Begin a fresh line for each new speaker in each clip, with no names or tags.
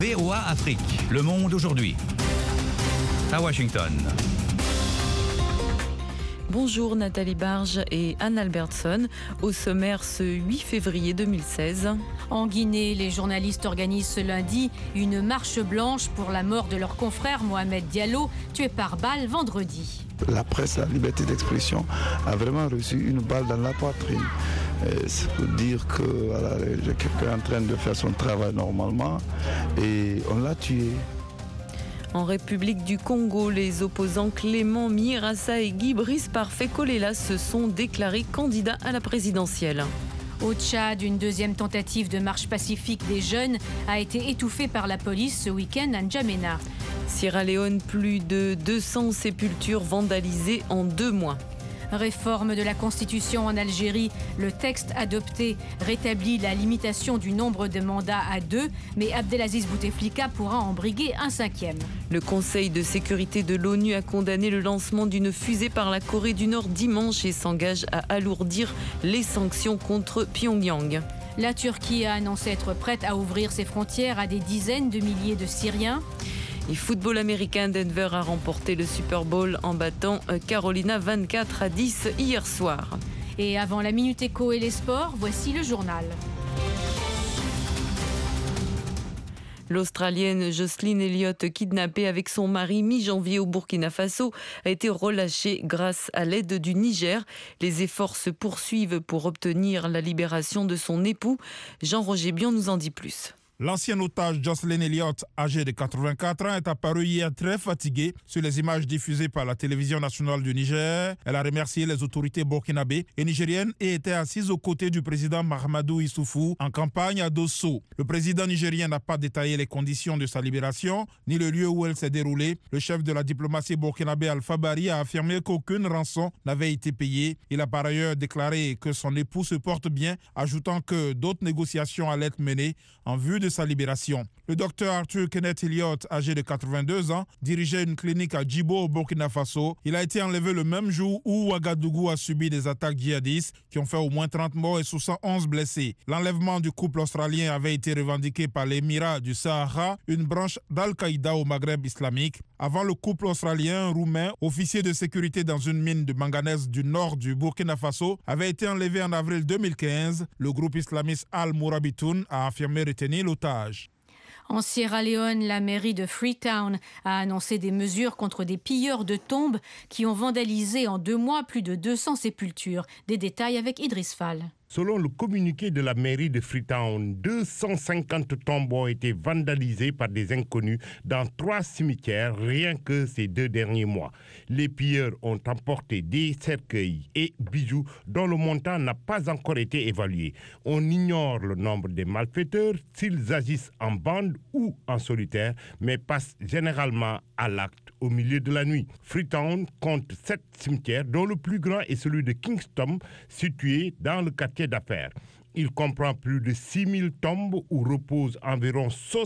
VOA Afrique, le monde aujourd'hui. À Washington.
Bonjour Nathalie Barge et Anne Albertson. Au sommaire ce 8 février 2016.
En Guinée, les journalistes organisent ce lundi une marche blanche pour la mort de leur confrère Mohamed Diallo, tué par balle vendredi.
La presse, la liberté d'expression a vraiment reçu une balle dans la poitrine. C'est pour dire que voilà, quelqu'un est en train de faire son travail normalement et on l'a tué.
En République du Congo, les opposants Clément Mirassa et Guy Brice Parfait Kolela se sont déclarés candidats à la présidentielle.
Au Tchad, une deuxième tentative de marche pacifique des jeunes a été étouffée par la police ce week-end à N'Djamena.
Sierra Leone, plus de 200 sépultures vandalisées en 2 mois.
Réforme de la Constitution en Algérie. Le texte adopté rétablit la limitation du nombre de mandats à 2, mais Abdelaziz Bouteflika pourra en briguer un 5e.
Le Conseil de sécurité de l'ONU a condamné le lancement d'une fusée par la Corée du Nord dimanche et s'engage à alourdir les sanctions contre Pyongyang.
La Turquie a annoncé être prête à ouvrir ses frontières à des dizaines de milliers de Syriens.
Et football américain, Denver a remporté le Super Bowl en battant Carolina 24-10 hier soir.
Et avant la Minute Éco et les sports, voici le journal.
L'Australienne Jocelyn Elliott, kidnappée avec son mari mi-janvier au Burkina Faso, a été relâchée grâce à l'aide du Niger. Les efforts se poursuivent pour obtenir la libération de son époux. Jean-Roger Bion nous en dit plus.
L'ancien otage Jocelyn Elliott, âgé de 84 ans, est apparu hier très fatigué sur les images diffusées par la télévision nationale du Niger. Elle a remercié les autorités burkinabées et nigériennes et était assise aux côtés du président Mahamadou Issoufou en campagne à Dosso. Le président nigérien n'a pas détaillé les conditions de sa libération ni le lieu où elle s'est déroulée. Le chef de la diplomatie burkinabé Alpha Bari a affirmé qu'aucune rançon n'avait été payée. Il a par ailleurs déclaré que son époux se porte bien, ajoutant que d'autres négociations allaient être menées en vue de sa libération. Le docteur Arthur Kenneth Elliott, âgé de 82 ans, dirigeait une clinique à Djibo au Burkina Faso. Il a été enlevé le même jour où Ouagadougou a subi des attaques djihadistes qui ont fait au moins 30 morts et 71 blessés. L'enlèvement du couple australien avait été revendiqué par l'Émirat du Sahara, une branche d'Al-Qaïda au Maghreb islamique. Avant, le couple australien, roumain, officier de sécurité dans une mine de manganèse du nord du Burkina Faso, avait été enlevé en avril 2015. Le groupe islamiste Al-Mourabitoun a affirmé retenir l'otage.
En Sierra Leone, la mairie de Freetown a annoncé des mesures contre des pilleurs de tombes qui ont vandalisé en 2 mois plus de 200 sépultures. Des détails avec Idriss Fall.
Selon le communiqué de la mairie de Freetown, 250 tombes ont été vandalisées par des inconnus dans 3 cimetières rien que ces 2 derniers mois. Les pilleurs ont emporté des cercueils et bijoux dont le montant n'a pas encore été évalué. On ignore le nombre des malfaiteurs, s'ils agissent en bande ou en solitaire, mais passent généralement à l'acte au milieu de la nuit. Freetown compte 7 cimetières, dont le plus grand est celui de Kingston, situé dans le quartier d'affaires. Il comprend plus de 6000 tombes où reposent environ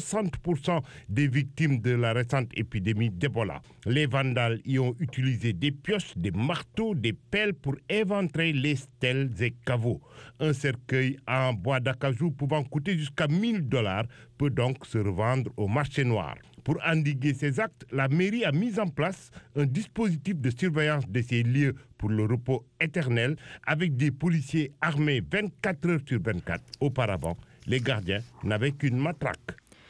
60% des victimes de la récente épidémie d'Ebola. Les vandales y ont utilisé des pioches, des marteaux, des pelles pour éventrer les stèles et caveaux. Un cercueil en bois d'acajou pouvant coûter jusqu'à $1000 peut donc se revendre au marché noir. Pour endiguer ces actes, la mairie a mis en place un dispositif de surveillance de ces lieux pour le repos éternel avec des policiers armés 24 heures sur 24. Auparavant, les gardiens n'avaient qu'une matraque.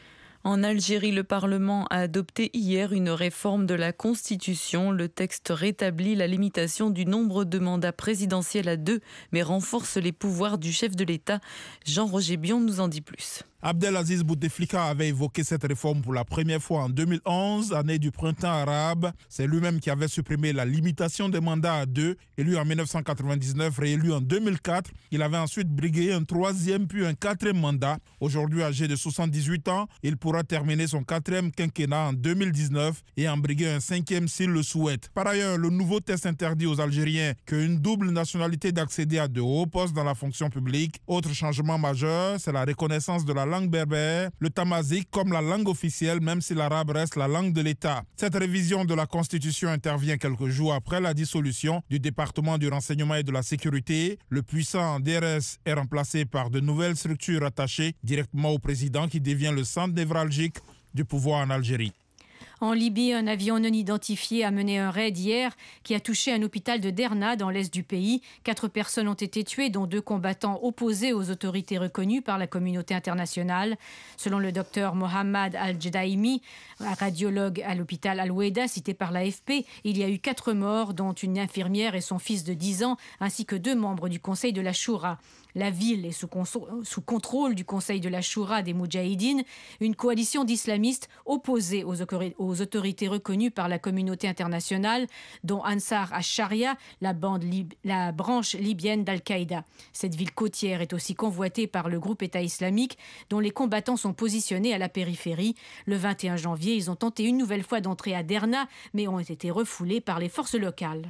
En Algérie, le Parlement a adopté hier une réforme de la Constitution. Le texte rétablit la limitation du nombre de mandats présidentiels à 2, mais renforce les pouvoirs du chef de l'État. Jean-Roger Bion nous en dit plus.
Abdelaziz Bouteflika avait évoqué cette réforme pour la première fois en 2011, année du printemps arabe. C'est lui-même qui avait supprimé la limitation des mandats à 2, élu en 1999, réélu en 2004. Il avait ensuite brigué un 3e puis un 4e mandat. Aujourd'hui âgé de 78 ans, il pourra terminer son 4e quinquennat en 2019 et en briguer un 5e s'il le souhaite. Par ailleurs, le nouveau test interdit aux Algériens qu'une double nationalité d'accéder à de hauts postes dans la fonction publique. Autre changement majeur, c'est la reconnaissance de la langue berbère, le tamazight comme la langue officielle, même si l'arabe reste la langue de l'État. Cette révision de la Constitution intervient quelques jours après la dissolution du département du renseignement et de la sécurité. Le puissant DRS est remplacé par de nouvelles structures attachées directement au président qui devient le centre névralgique du pouvoir en Algérie.
En Libye, un avion non identifié a mené un raid hier qui a touché un hôpital de Derna dans l'est du pays. 4 personnes ont été tuées, dont 2 combattants opposés aux autorités reconnues par la communauté internationale. Selon le docteur Mohamed Al-Jdaimi, radiologue à l'hôpital Al-Weda, cité par l'AFP, il y a eu 4 morts, dont une infirmière et son fils de 10 ans, ainsi que 2 membres du conseil de la Choura. La ville est sous contrôle du conseil de la Choura des Moudjahidines, une coalition d'islamistes opposés aux autorités reconnues par la communauté internationale, dont Ansar al-Sharia, la branche libyenne d'Al-Qaïda. Cette ville côtière est aussi convoitée par le groupe État islamique, dont les combattants sont positionnés à la périphérie. Le 21 janvier, ils ont tenté une nouvelle fois d'entrer à Derna, mais ont été refoulés par les forces locales.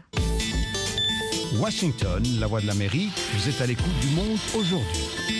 Washington, la voix de l'Amérique, vous êtes à l'écoute du monde aujourd'hui.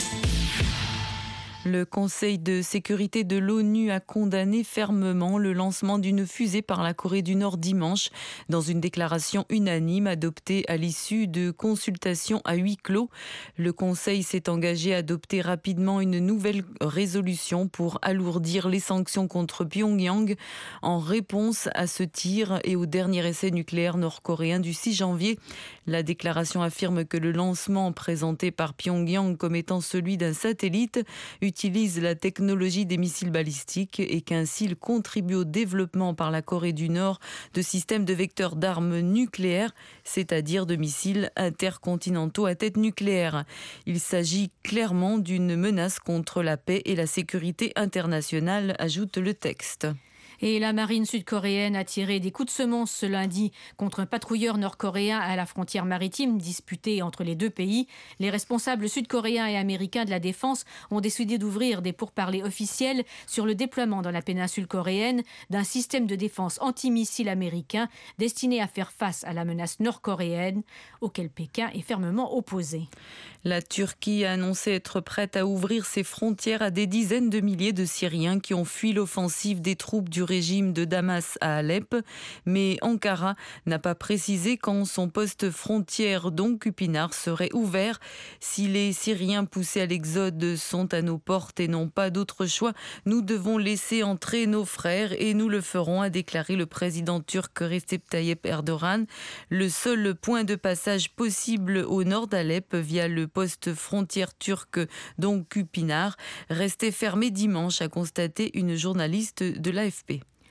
Le Conseil de sécurité de l'ONU a condamné fermement le lancement d'une fusée par la Corée du Nord dimanche, dans une déclaration unanime adoptée à l'issue de consultations à huis clos. Le Conseil s'est engagé à adopter rapidement une nouvelle résolution pour alourdir les sanctions contre Pyongyang en réponse à ce tir et au dernier essai nucléaire nord-coréen du 6 janvier. La déclaration affirme que le lancement présenté par Pyongyang comme étant celui d'un satellite utilise la technologie des missiles balistiques et qu'ainsi il contribue au développement par la Corée du Nord de systèmes de vecteurs d'armes nucléaires, c'est-à-dire de missiles intercontinentaux à tête nucléaire. Il s'agit clairement d'une menace contre la paix et la sécurité internationale, ajoute le texte.
Et la marine sud-coréenne a tiré des coups de semonce ce lundi contre un patrouilleur nord-coréen à la frontière maritime disputée entre les 2 pays. Les responsables sud-coréens et américains de la défense ont décidé d'ouvrir des pourparlers officiels sur le déploiement dans la péninsule coréenne d'un système de défense antimissile américain destiné à faire face à la menace nord-coréenne, auquel Pékin est fermement opposé.
La Turquie a annoncé être prête à ouvrir ses frontières à des dizaines de milliers de Syriens qui ont fui l'offensive des troupes du régime de Damas à Alep, mais Ankara n'a pas précisé quand son poste frontière, donc Kupinar, serait ouvert. Si les Syriens poussés à l'exode sont à nos portes et n'ont pas d'autre choix, nous devons laisser entrer nos frères et nous le ferons, a déclaré le président turc Recep Tayyip Erdogan. Le seul point de passage possible au nord d'Alep via le poste frontière turc, donc Kupinar, restait fermé dimanche, a constaté une journaliste de l'AFP.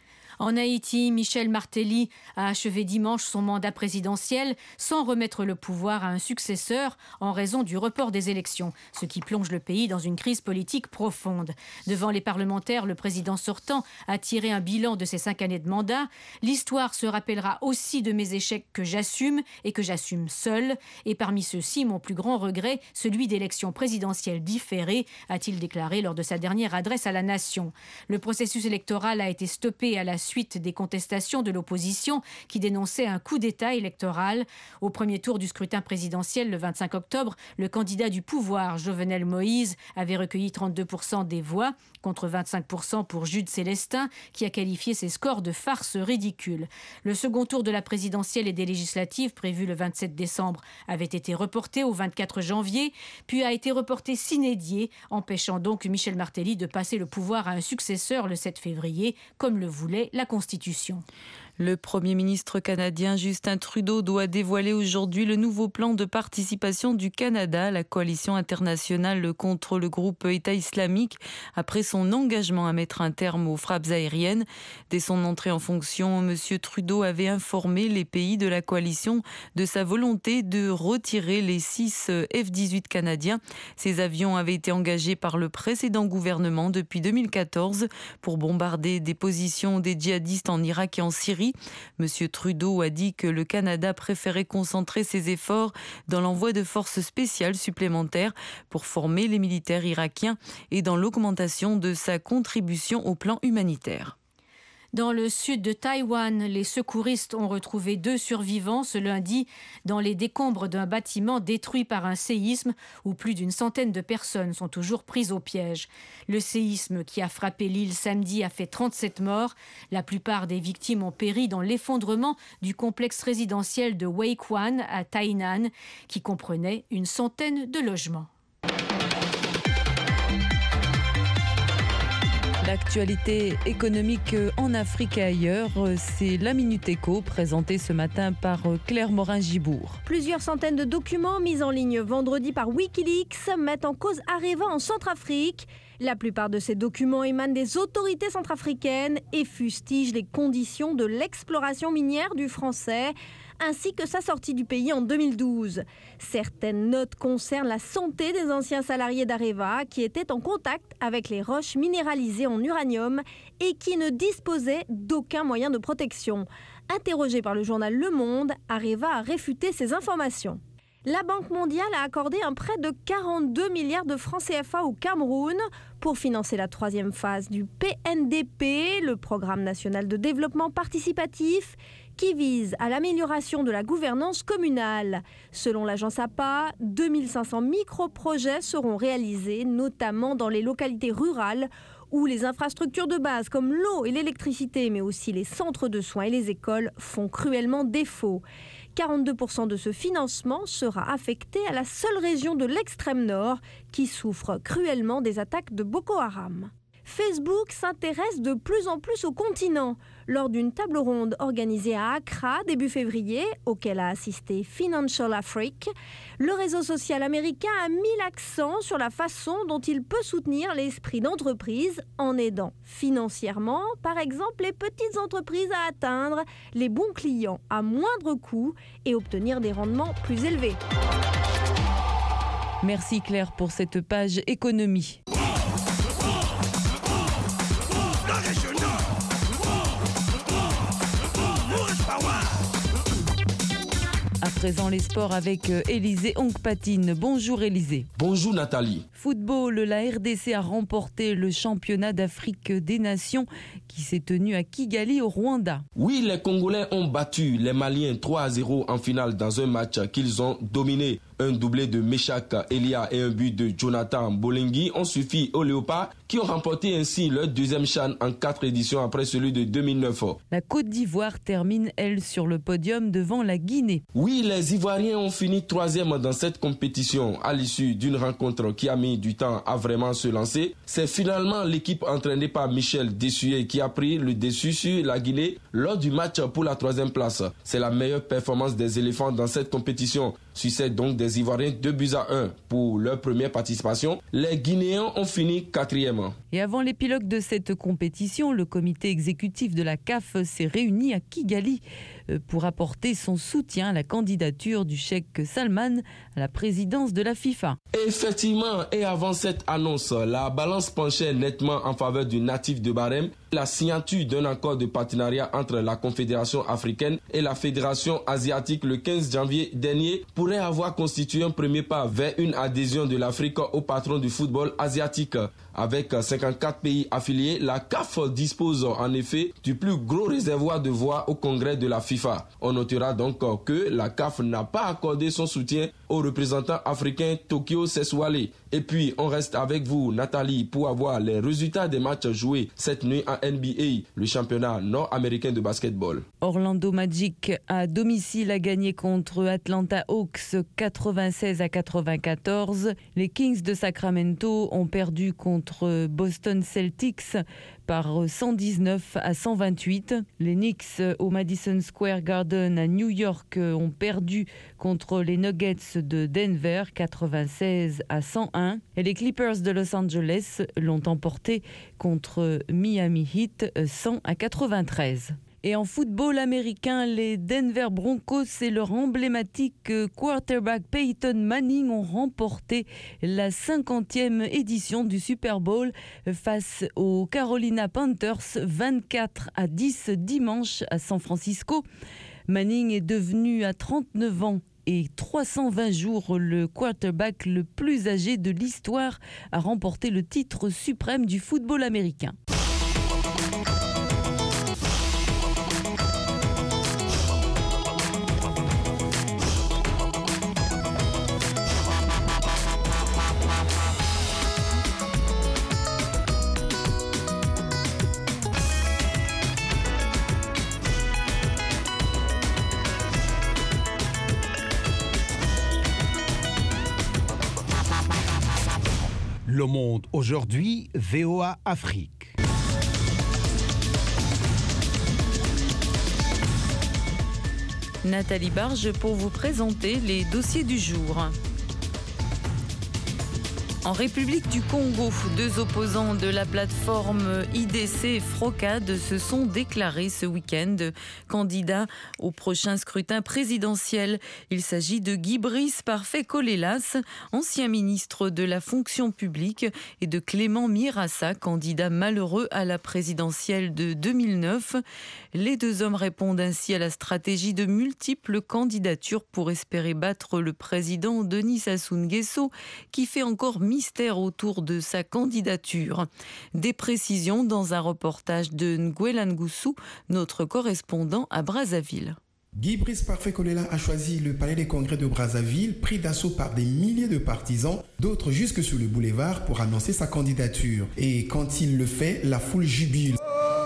En Haïti, Michel Martelly a achevé dimanche son mandat présidentiel sans remettre le pouvoir à un successeur en raison du report des élections, ce qui plonge le pays dans une crise politique profonde. Devant les parlementaires, le président sortant a tiré un bilan de ses 5 années de mandat. L'histoire se rappellera aussi de mes échecs que j'assume et que j'assume seul. Et parmi ceux-ci, mon plus grand regret, celui d'élections présidentielles différées, a-t-il déclaré lors de sa dernière adresse à la nation. Le processus électoral a été stoppé à la suite des contestations de l'opposition qui dénonçait un coup d'État électoral. Au premier tour du scrutin présidentiel le 25 octobre, le candidat du pouvoir, Jovenel Moïse, avait recueilli 32% des voix, contre 25% pour Jude Célestin, qui a qualifié ses scores de farce ridicule. Le second tour de la présidentielle et des législatives, prévu le 27 décembre, avait été reporté au 24 janvier, puis a été reporté sine die, empêchant donc Michel Martelly de passer le pouvoir à un successeur le 7 février, comme le voulait la Constitution.
Le Premier ministre canadien Justin Trudeau doit dévoiler aujourd'hui le nouveau plan de participation du Canada à la coalition internationale contre le groupe État islamique après son engagement à mettre un terme aux frappes aériennes. Dès son entrée en fonction, M. Trudeau avait informé les pays de la coalition de sa volonté de retirer les 6 F-18 canadiens. Ces avions avaient été engagés par le précédent gouvernement depuis 2014 pour bombarder des positions des djihadistes en Irak et en Syrie. Monsieur Trudeau a dit que le Canada préférait concentrer ses efforts dans l'envoi de forces spéciales supplémentaires pour former les militaires irakiens et dans l'augmentation de sa contribution au plan humanitaire.
Dans le sud de Taïwan, les secouristes ont retrouvé 2 survivants ce lundi dans les décombres d'un bâtiment détruit par un séisme où plus d'une centaine de personnes sont toujours prises au piège. Le séisme qui a frappé l'île samedi a fait 37 morts. La plupart des victimes ont péri dans l'effondrement du complexe résidentiel de Weikwan à Tainan qui comprenait une centaine de logements.
La L'actualité économique en Afrique et ailleurs, c'est la Minute Éco présentée ce matin par Claire Morin-Gibourg.
Plusieurs centaines de documents mis en ligne vendredi par Wikileaks mettent en cause Areva en Centrafrique. La plupart de ces documents émanent des autorités centrafricaines et fustigent les conditions de l'exploration minière du français, ainsi que sa sortie du pays en 2012. Certaines notes concernent la santé des anciens salariés d'Areva qui étaient en contact avec les roches minéralisées en uranium et qui ne disposaient d'aucun moyen de protection. Interrogé par le journal Le Monde, Areva a réfuté ces informations. La Banque mondiale a accordé un prêt de 42 milliards de francs CFA au Cameroun pour financer la 3e phase du PNDP, le Programme national de développement participatif, qui vise à l'amélioration de la gouvernance communale. Selon l'agence APA, 2500 micro-projets seront réalisés, notamment dans les localités rurales où les infrastructures de base comme l'eau et l'électricité, mais aussi les centres de soins et les écoles font cruellement défaut. 42% de ce financement sera affecté à la seule région de l'extrême nord qui souffre cruellement des attaques de Boko Haram. Facebook s'intéresse de plus en plus au continent. Lors d'une table ronde organisée à Accra début février, auquel a assisté Financial Afrique, le réseau social américain a mis l'accent sur la façon dont il peut soutenir l'esprit d'entreprise en aidant financièrement, par exemple, les petites entreprises à atteindre les bons clients à moindre coût et obtenir des rendements plus élevés.
Merci Claire pour cette page économie. À présent, les sports avec Élisée Ongpatine. Bonjour Élisée.
Bonjour Nathalie.
Football, la RDC a remporté le championnat d'Afrique des Nations qui s'est tenu à Kigali au Rwanda.
Oui, les Congolais ont battu les Maliens 3-0 en finale dans un match qu'ils ont dominé. Un doublé de Meshak Elia et un but de Jonathan Bolengui ont suffi aux Léopards qui ont remporté ainsi leur 2e CHAN en 4 éditions après celui de 2009.
La Côte d'Ivoire termine, elle, sur le podium devant la Guinée.
Oui, les Ivoiriens ont fini 3e dans cette compétition à l'issue d'une rencontre qui a mis du temps à vraiment se lancer. C'est finalement l'équipe entraînée par Michel Desuyer qui a pris le dessus sur la Guinée lors du match pour la 3e place. C'est la meilleure performance des éléphants dans cette compétition. Succède donc des Ivoiriens 2-1 pour leur première participation. Les Guinéens ont fini 4e.
Et avant l'épilogue de cette compétition, le comité exécutif de la CAF s'est réuni à Kigali pour apporter son soutien à la candidature du cheikh Salman à la présidence de la FIFA.
Effectivement, et avant cette annonce, la balance penchait nettement en faveur du natif de Barème. La signature d'un accord de partenariat entre la Confédération africaine et la Fédération asiatique le 15 janvier dernier pourrait avoir constitué un premier pas vers une adhésion de l'Afrique au patron du football asiatique. Avec 54 pays affiliés, la CAF dispose en effet du plus gros réservoir de voix au congrès de la FIFA. On notera donc que la CAF n'a pas accordé son soutien au représentant africain Tokyo Seswale. Et puis, on reste avec vous, Nathalie, pour avoir les résultats des matchs joués cette nuit en NBA, le championnat nord-américain de basketball.
Orlando Magic à domicile a gagné contre Atlanta Hawks 96-94. Les Kings de Sacramento ont perdu contre Boston Celtics par 119-128. Les Knicks au Madison Square Garden à New York ont perdu contre les Nuggets de Denver 96-101. Et les Clippers de Los Angeles l'ont emporté contre Miami Heat 100-93. Et en football américain, les Denver Broncos et leur emblématique quarterback Peyton Manning ont remporté la 50e édition du Super Bowl face aux Carolina Panthers 24-10 dimanche à San Francisco. Manning est devenu à 39 ans et 320 jours le quarterback le plus âgé de l'histoire à remporter le titre suprême du football américain.
Le Monde aujourd'hui, VOA Afrique.
Nathalie Barge pour vous présenter les dossiers du jour. En République du Congo, 2 opposants de la plateforme IDC Frocade se sont déclarés ce week-end candidats au prochain scrutin présidentiel. Il s'agit de Guy Brice Parfait Kolelas, ancien ministre de la fonction publique, et de Clément Mirassa, candidat malheureux à la présidentielle de 2009. Les 2 hommes répondent ainsi à la stratégie de multiples candidatures pour espérer battre le président Denis Sassou Nguesso, qui fait encore mystère autour de sa candidature. Des précisions dans un reportage de Nguela Ngussou, notre correspondant à Brazzaville.
Guy Brice Parfait Kolelas a choisi le palais des congrès de Brazzaville, pris d'assaut par des milliers de partisans, d'autres jusque sur le boulevard pour annoncer sa candidature. Et quand il le fait, la foule jubile.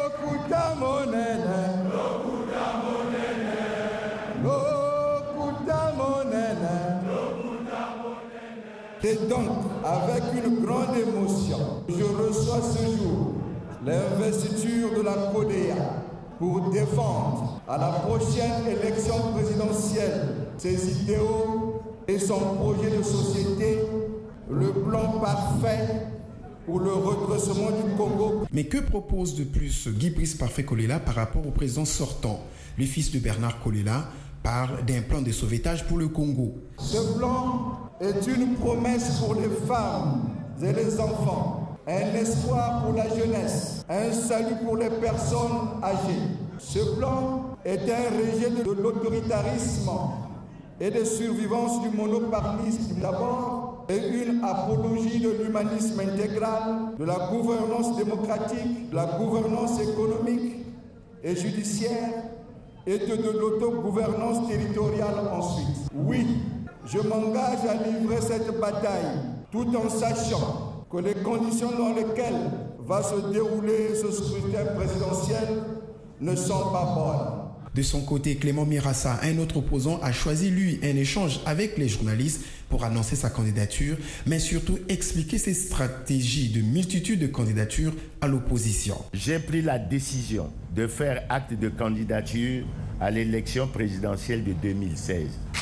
Et donc, avec une grande émotion, je reçois ce jour l'investiture de la CODEA pour défendre à la prochaine élection présidentielle ses idéaux et son projet de société, le plan parfait pour le redressement du Congo.
Mais que propose de plus Guy Brice Parfait Kolelas par rapport au président sortant? Le fils de Bernard Kolelas parle d'un plan de sauvetage pour le Congo.
Ce plan est une promesse pour les femmes et les enfants, un espoir pour la jeunesse, un salut pour les personnes âgées. Ce plan est un rejet de l'autoritarisme et de survivance du monopartisme d'abord, et une apologie de l'humanisme intégral, de la gouvernance démocratique, de la gouvernance économique et judiciaire, et de l'autogouvernance territoriale ensuite. Oui, je m'engage à livrer cette bataille tout en sachant que les conditions dans lesquelles va se dérouler ce scrutin présidentiel ne sont pas bonnes.
De son côté, Clément Mirassa, un autre opposant, a choisi lui un échange avec les journalistes pour annoncer sa candidature, mais surtout expliquer ses stratégies de multitude de candidatures à l'opposition.
J'ai pris la décision de faire acte de candidature à l'élection présidentielle de 2016.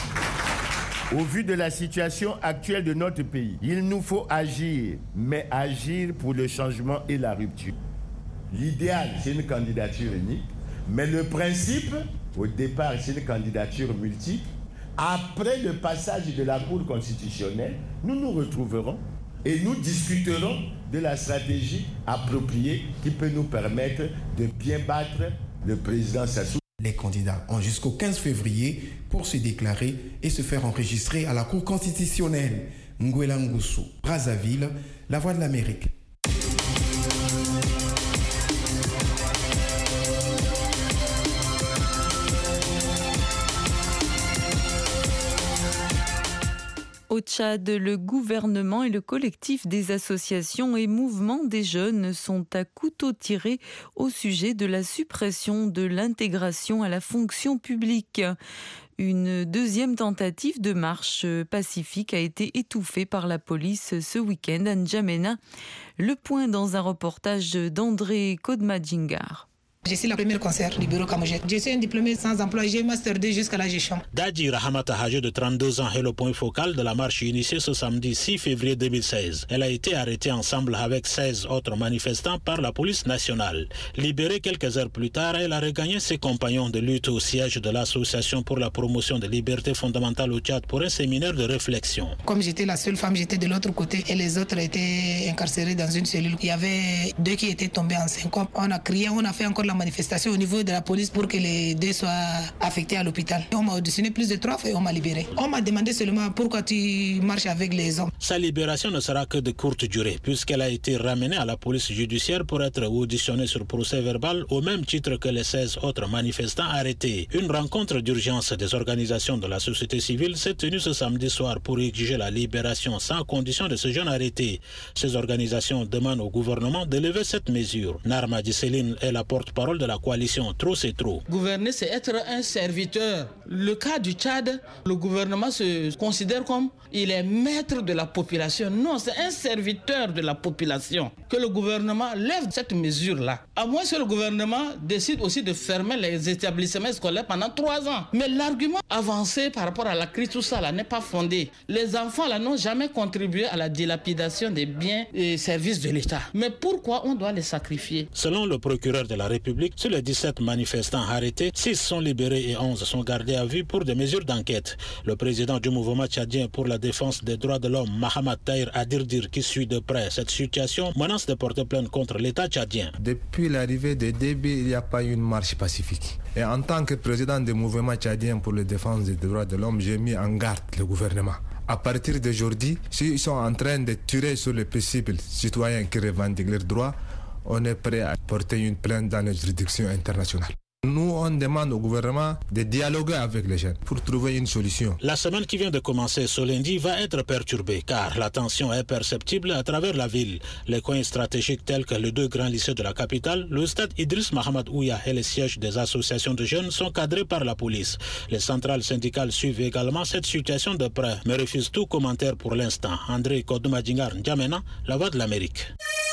Au vu de la situation actuelle de notre pays, il nous faut agir, mais agir pour le changement et la rupture. L'idéal, c'est une candidature unique, mais le principe, au départ, c'est une candidature multiple. Après le passage de la Cour constitutionnelle, nous nous retrouverons et nous discuterons de la stratégie appropriée qui peut nous permettre de bien battre le président Sassou.
Les candidats ont jusqu'au 15 février pour se déclarer et se faire enregistrer à la Cour constitutionnelle. Nguela Ngussou, Brazzaville, La Voix de l'Amérique.
Au Tchad, le gouvernement et le collectif des associations et mouvements des jeunes sont à couteau tiré au sujet de la suppression de l'intégration à la fonction publique. Une deuxième tentative de marche pacifique a été étouffée par la police ce week-end à N'Djamena. Le point dans un reportage d'André Kodmadjingar.
Je suis la première conseillère du bureau Kamoujet. Je suis un diplômé sans emploi, j'ai Master 2 jusqu'à la gestion.
Dadi Rahamata, âgée de 32 ans, est le point focal de la marche initiée ce samedi 6 février 2016. Elle a été arrêtée ensemble avec 16 autres manifestants par la police nationale. Libérée quelques heures plus tard, elle a regagné ses compagnons de lutte au siège de l'Association pour la promotion des libertés fondamentales au Tchad pour un séminaire de réflexion.
Comme j'étais la seule femme, j'étais de l'autre côté et les autres étaient incarcérés dans une cellule. Il y avait 2 qui étaient tombés en syncope. On a crié, on a fait encore la manifestation au niveau de la police pour que les 2 soient affectés à l'hôpital. On m'a auditionné plus de 3 fois et on m'a libéré. On m'a demandé seulement pourquoi tu marches avec les hommes.
Sa libération ne sera que de courte durée puisqu'elle a été ramenée à la police judiciaire pour être auditionnée sur procès verbal au même titre que les 16 autres manifestants arrêtés. Une rencontre d'urgence des organisations de la société civile s'est tenue ce samedi soir pour exiger la libération sans condition de ce jeune arrêté. Ces organisations demandent au gouvernement de lever cette mesure. Narma Céline est la porte-parole de la coalition Trop c'est trop.
Gouverner, c'est être un serviteur. Le cas du Tchad, le gouvernement se considère comme il est maître de la population. Non, c'est un serviteur de la population. Que le gouvernement lève cette mesure-là. À moins que le gouvernement décide aussi de fermer les établissements scolaires pendant 3 ans. Mais l'argument avancé par rapport à la crise, tout ça là n'est pas fondé. Les enfants là n'ont jamais contribué à la dilapidation des biens et services de l'État. Mais pourquoi on doit les sacrifier?
Selon le procureur de la République, sur les 17 manifestants arrêtés, 6 sont libérés et 11 sont gardés à vue pour des mesures d'enquête. Le président du mouvement tchadien pour la défense des droits de l'homme, Mahamat Tahir Adirdir, qui suit de près cette situation, menace de porter plainte contre l'État tchadien.
Depuis l'arrivée de Déby, il n'y a pas eu une marche pacifique. Et en tant que président du mouvement tchadien pour la défense des droits de l'homme, j'ai mis en garde le gouvernement. À partir d'aujourd'hui, s'ils sont en train de tirer sur les possibles citoyens qui revendiquent leurs droits, on est prêt à porter une plainte dans les juridictions internationales. Nous, on demande au gouvernement de dialoguer avec les jeunes pour trouver une solution.
La semaine qui vient de commencer ce lundi va être perturbée car la tension est perceptible à travers la ville. Les coins stratégiques tels que les 2 grands lycées de la capitale, le stade Idriss Mahamad Ouya et les sièges des associations de jeunes sont cadrés par la police. Les centrales syndicales suivent également cette situation de près, mais refusent tout commentaire pour l'instant. André Kodoumadjingar N'Djamena, La Voix de l'Amérique.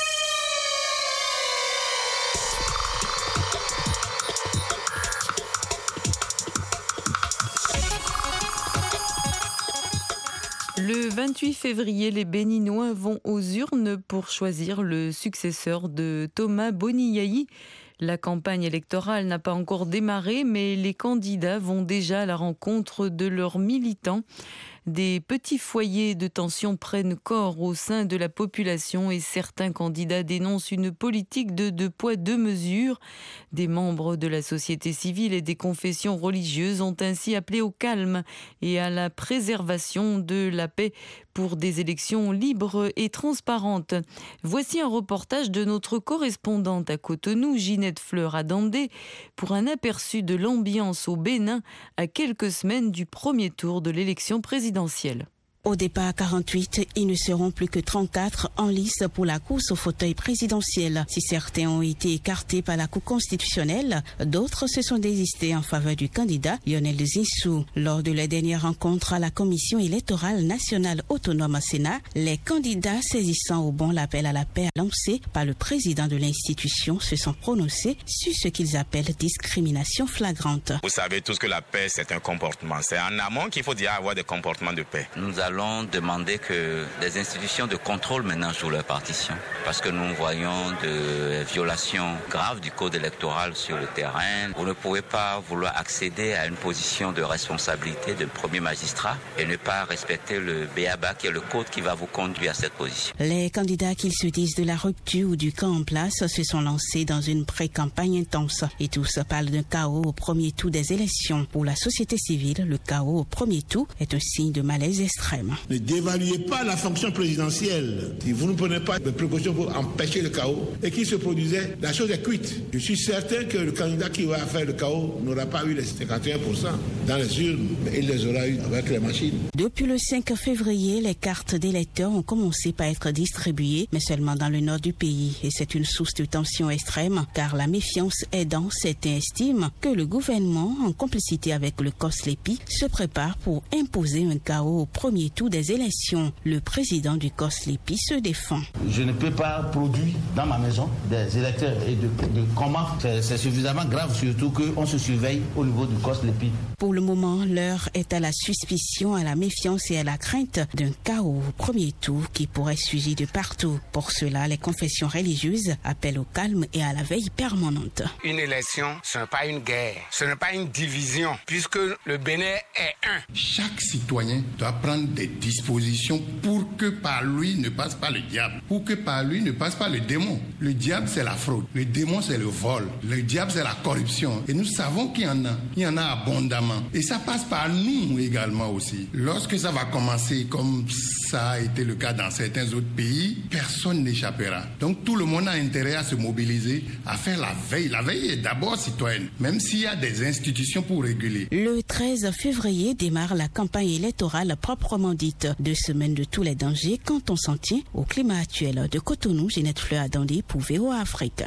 Le 28 février, les Béninois vont aux urnes pour choisir le successeur de Thomas Boniayi. La campagne électorale n'a pas encore démarré, mais les candidats vont déjà à la rencontre de leurs militants. Des petits foyers de tension prennent corps au sein de la population et certains candidats dénoncent une politique de 2 poids 2 mesures. Des membres de la société civile et des confessions religieuses ont ainsi appelé au calme et à la préservation de la paix pour des élections libres et transparentes. Voici un reportage de notre correspondante à Cotonou, Ginette Fleur-Adandé, pour un aperçu de l'ambiance au Bénin à quelques semaines du premier tour de l'élection présidentielle.
Au départ 48, ils ne seront plus que 34 en lice pour la course au fauteuil présidentiel. Si certains ont été écartés par la Cour constitutionnelle, d'autres se sont désistés en faveur du candidat Lionel Zinsou. Lors de la dernière rencontre à la Commission électorale nationale autonome Sénat, les candidats saisissant au bon l'appel à la paix lancé par le président de l'institution se sont prononcés sur ce qu'ils appellent discrimination flagrante.
Vous savez tous que la paix, c'est un comportement. C'est en amont qu'il faut déjà avoir des comportements de paix.
Nous allons demander que des institutions de contrôle maintenant jouent leur partition. Parce que nous voyons de violations graves du code électoral sur le terrain. Vous ne pouvez pas vouloir accéder à une position de responsabilité de premier magistrat et ne pas respecter le BABA qui est le code qui va vous conduire à cette position.
Les candidats, qu'ils se disent de la rupture ou du camp en place, se sont lancés dans une pré-campagne intense. Et tous parlent d'un chaos au premier tour des élections. Pour la société civile, le chaos au premier tour est un signe de malaise extrême.
Ne dévaluez pas la fonction présidentielle. Si vous ne prenez pas de précautions pour empêcher le chaos et qu'il se produisait, la chose est cuite. Je suis certain que le candidat qui va faire le chaos n'aura pas eu les 51% dans les urnes, mais il les aura eu avec les machines.
Depuis le 5 février, les cartes d'électeurs ont commencé par être distribuées, mais seulement dans le nord du pays. Et c'est une source de tension extrême, car la méfiance aidant, certains estiment que le gouvernement, en complicité avec le COSLEPI, se prépare pour imposer un chaos au premier tour des élections. Le président du COSLEPI se défend.
Je ne peux pas produire dans ma maison des électeurs et de comment. C'est suffisamment grave, surtout qu'on se surveille au niveau du COSLEPI.
Pour le moment, l'heure est à la suspicion, à la méfiance et à la crainte d'un chaos au premier tour qui pourrait surgir de partout. Pour cela, les confessions religieuses appellent au calme et à la veille permanente.
Une élection, ce n'est pas une guerre, ce n'est pas une division, puisque le Bénin est un.
Chaque citoyen doit prendre des dispositions pour que par lui ne passe pas le diable, pour que par lui ne passe pas le démon. Le diable, c'est la fraude, le démon, c'est le vol, le diable, c'est la corruption. Et nous savons qu'il y en a abondamment. Et ça passe par nous également aussi. Lorsque ça va commencer comme ça a été le cas dans certains autres pays, personne n'échappera. Donc tout le monde a intérêt à se mobiliser, à faire la veille. La veille est d'abord citoyenne, même s'il y a des institutions pour réguler.
Le 13 février démarre la campagne électorale proprement dite. 2 semaines de tous les dangers quand on s'en tient au climat actuel. De Cotonou, Ginette Fleur-Adandé pour VOA Afrique.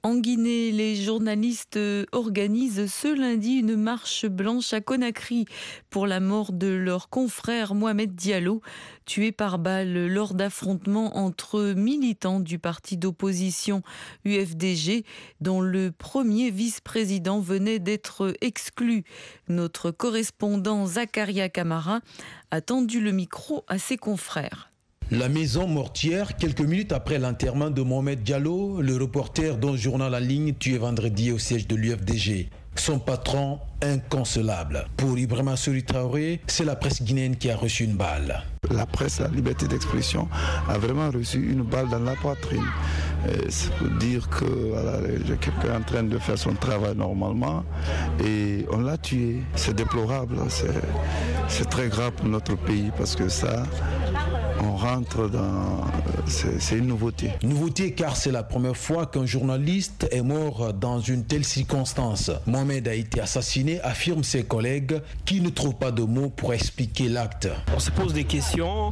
En Guinée, les journalistes organisent ce lundi une marche blanche à Conakry pour la mort de leur confrère Mohamed Diallo, tué par balle lors d'affrontements entre militants du parti d'opposition UFDG, dont le premier vice-président venait d'être exclu. Notre correspondant Zakaria Camara a tendu le micro à ses confrères.
La maison mortière, quelques minutes après l'enterrement de Mohamed Diallo, le reporter d'un journal en ligne tué vendredi au siège de l'UFDG. Son patron, inconsolable. Pour Ibrahima Souri Traoré, c'est la presse guinéenne qui a reçu une balle.
La presse, la liberté d'expression, a vraiment reçu une balle dans la poitrine. C'est pour dire que voilà, quelqu'un est en train de faire son travail normalement et on l'a tué. C'est déplorable, c'est très grave pour notre pays parce que ça, on rentre dans... C'est une nouveauté.
Nouveauté car c'est la première fois qu'un journaliste est mort dans une telle circonstance. Mohamed a été assassiné, affirment ses collègues qui ne trouvent pas de mots pour expliquer l'acte.
On se pose des questions.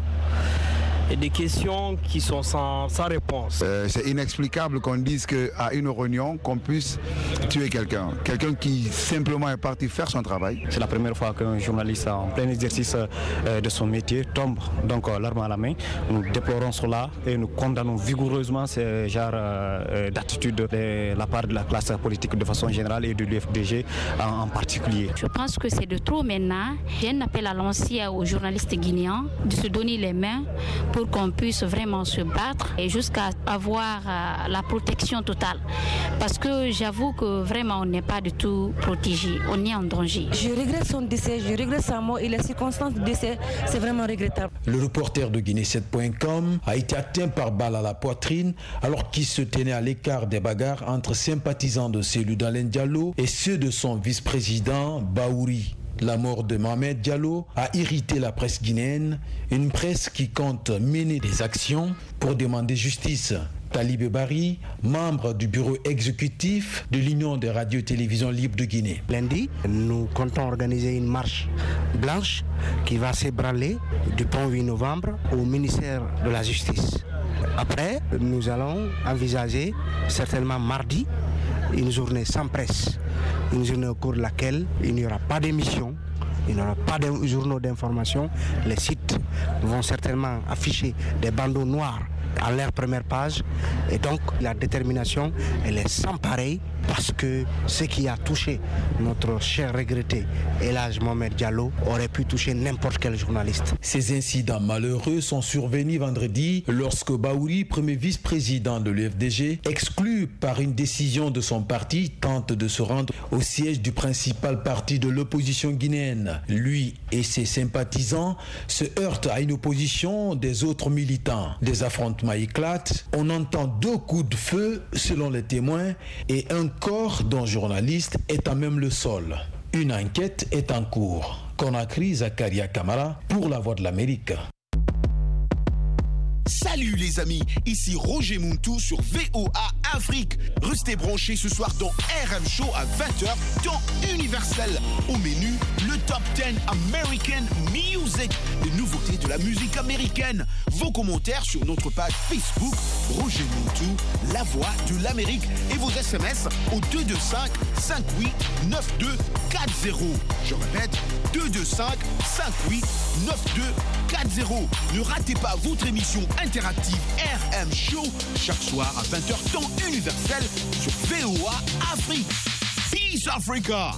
Et des questions qui sont sans réponse.
C'est inexplicable qu'on dise qu'à une réunion, qu'on puisse tuer quelqu'un. Quelqu'un qui simplement est parti faire son travail.
C'est la première fois qu'un journaliste en plein exercice de son métier tombe donc l'arme à la main. Nous déplorons cela et nous condamnons vigoureusement ce genre d'attitude de la part de la classe politique de façon générale et de l'UFDG en particulier.
Je pense que c'est de trop maintenant. J'ai un appel à l'ancien aux journalistes guinéens de se donner les mains pour qu'on puisse vraiment se battre et jusqu'à avoir la protection totale. Parce que j'avoue que vraiment on n'est pas du tout protégé, on est en danger.
Je regrette son décès, je regrette sa mort et les circonstances du décès, c'est vraiment regrettable.
Le reporter de Guinée7.com a été atteint par balle à la poitrine alors qu'il se tenait à l'écart des bagarres entre sympathisants de Cellou Dalein Diallo et ceux de son vice-président Baouri. La mort de Mohamed Diallo a irrité la presse guinéenne, une presse qui compte mener des actions pour demander justice. Talibé Bari, membre du bureau exécutif de l'Union des radios et télévisions libres de Guinée.
Lundi, nous comptons organiser une marche blanche qui va s'ébranler du pont 8 novembre au ministère de la Justice. Après, nous allons envisager certainement mardi une journée sans presse, une journée au cours de laquelle il n'y aura pas d'émission, il n'y aura pas de journaux d'information. Les sites vont certainement afficher des bandeaux noirs à leur première page et donc la détermination elle est sans pareil parce que ce qui a touché notre cher regretté El Hadj Mohamed Diallo aurait pu toucher n'importe quel journaliste.
Ces incidents malheureux sont survenus vendredi lorsque Baouri, premier vice-président de l'UFDG, exclu par une décision de son parti, tente de se rendre au siège du principal parti de l'opposition guinéenne. Lui et ses sympathisants se heurtent à une opposition des autres militants. Des affrontements éclatent, on entend 2 coups de feu selon les témoins et un corps d'un journaliste est à même le sol. Une enquête est en cours. Conakry, Zakaria Camara pour la Voix de l'Amérique.
Salut les amis, ici Roger Muntou sur VOA Afrique. Restez branchés ce soir dans RM Show à 20h dans Universel. Au menu, le Top 10 American Music, les nouveautés de la musique américaine. Vos commentaires sur notre page Facebook, Roger Muntou, la Voix de l'Amérique. Et vos SMS au 225 58 9240. Je répète, 225 58 9240. Ne ratez pas votre émission interactive RM Show chaque soir à 20h temps universel sur VOA Afrique. Peace Africa!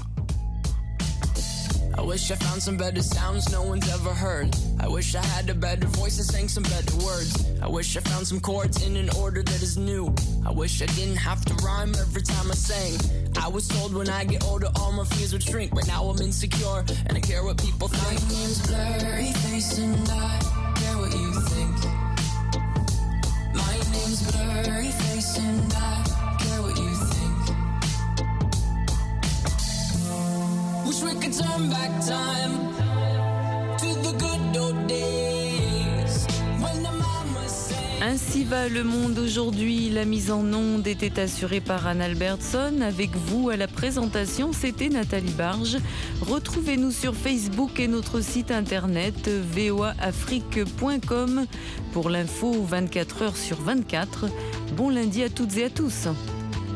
I wish I found some better sounds no one's ever heard. I wish I had a better voice and sang some better words. I wish I found some chords in an order that is new. I wish I didn't have to rhyme every time I sang. I was told when I get older all my fears would shrink, but now I'm insecure and I care what people think. My name's Blurry Face and I care what you think. My name's Blurry Face and I care what you think. Wish we could turn back time to the good old days when the mama sang.
Ainsi va le monde aujourd'hui. La mise en onde était assurée par Anne Albertson. Avec vous à la présentation, c'était Nathalie Barge. Retrouvez-nous sur Facebook et notre site internet voaafrique.com pour l'info 24h sur 24. Bon lundi à toutes et à tous.